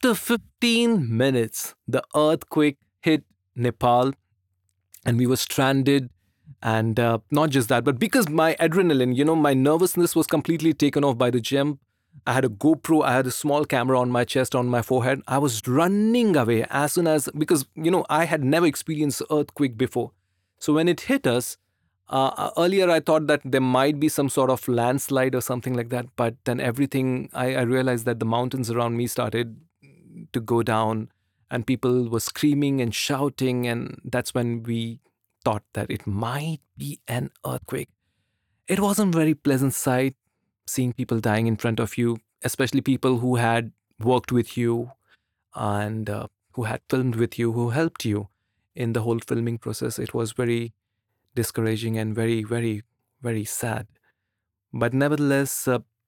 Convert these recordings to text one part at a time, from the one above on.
After 15 minutes, the earthquake hit Nepal and we were stranded. And not just that, but because my adrenaline, my nervousness was completely taken off by the gym. I had a GoPro, I had a small camera on my chest, on my forehead. I was running away as soon as, because, I had never experienced earthquake before. So when it hit us, earlier I thought that there might be some sort of landslide or something like that. But then I realized that the mountains around me started to go down and people were screaming and shouting. And that's when we thought that it might be an earthquake. It wasn't a very pleasant sight seeing people dying in front of you, especially people who had worked with you and who had filmed with you, who helped you in the whole filming process. It was very discouraging and very, very, very sad. But nevertheless,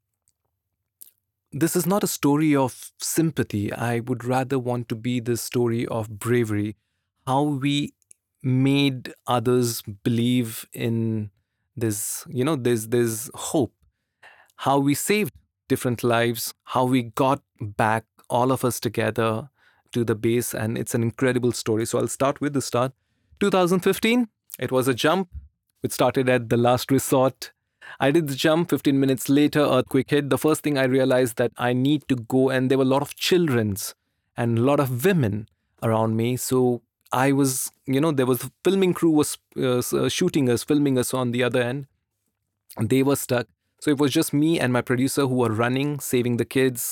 this is not a story of sympathy. I would rather want to be the story of bravery, how we made others believe in this, there's hope, how we saved different lives, how we got back all of us together to the base. And it's an incredible story. So I'll start with the start. 2015, it was a jump. It started at the last resort. I did the jump. 15 minutes later, earthquake hit. The first thing I realized that I need to go, and there were a lot of children's and a lot of women around me. So I was, there was a filming crew was shooting us, filming us on the other end. And they were stuck. So it was just me and my producer who were running, saving the kids,